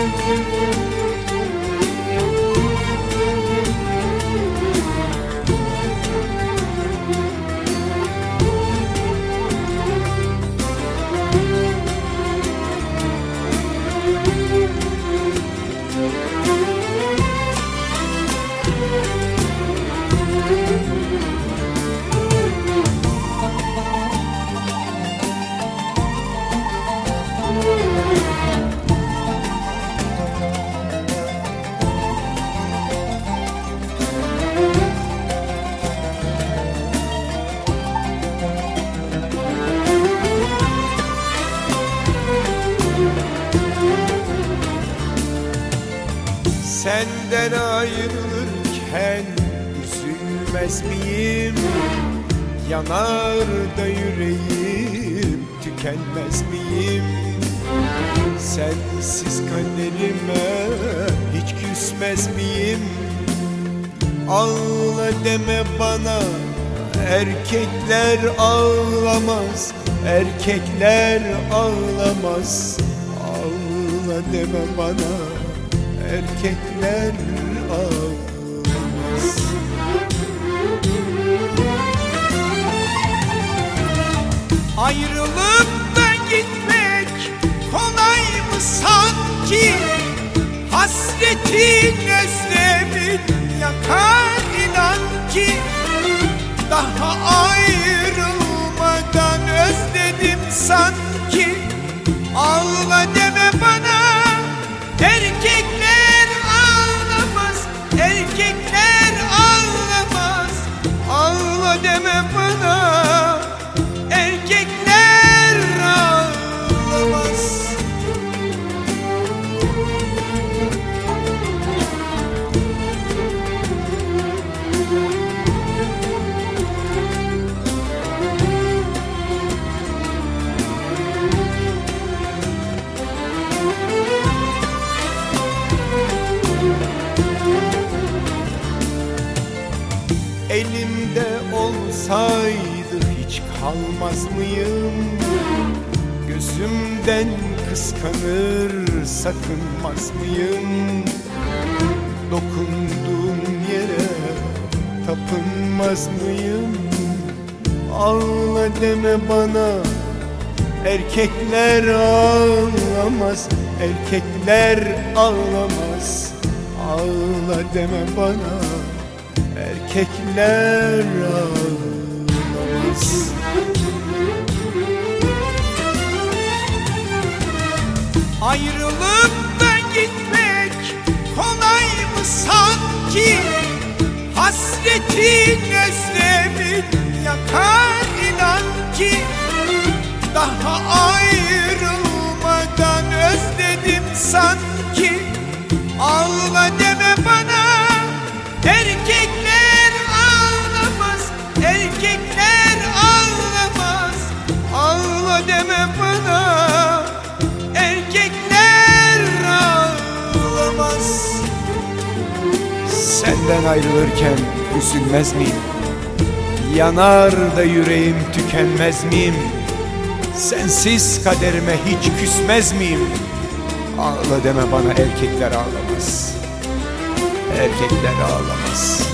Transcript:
Senden ayrılırken üzülmez miyim? Yanar da yüreğim, tükenmez miyim? Sensiz kaderime hiç küsmez miyim? Ağla deme bana, erkekler ağlamaz, erkekler ağlamaz. Ağla deme bana, erkekler ağlamaz. Ayrılıp da gitmek kolay mı sanki? Hasretin özlemin yakar inan ki. Daha ayrılmadan özledim sanki. Ağla deme bana, erkekler ağlamaz, erkekler ağlamaz. Ağla deme bana, erkekler ağlamaz. Elimde olsaydı hiç kalmaz mıyım? Gözümden kıskanır sakınmaz mıyım? Dokunduğum yere tapınmaz mıyım? Ağla deme bana, erkekler ağlamaz, erkekler ağlamaz. Ağla deme bana, erkekler ağlamaz. Ayrılıp da gitmek kolay mı sanki? Hasretin özlemin yakar inan ki. Daha ayrılmadan özledim sanki. Ağla deme bana, erkekler ağlamaz, erkekler ağlamaz. Ağla deme bana, erkekler ağlamaz. Senden ayrılırken üzülmez miyim? Yanar da yüreğim, tükenmez miyim? Sensiz kaderime hiç küsmez miyim? Ağla deme bana, erkekler ağlamaz, erkekler ağlamaz.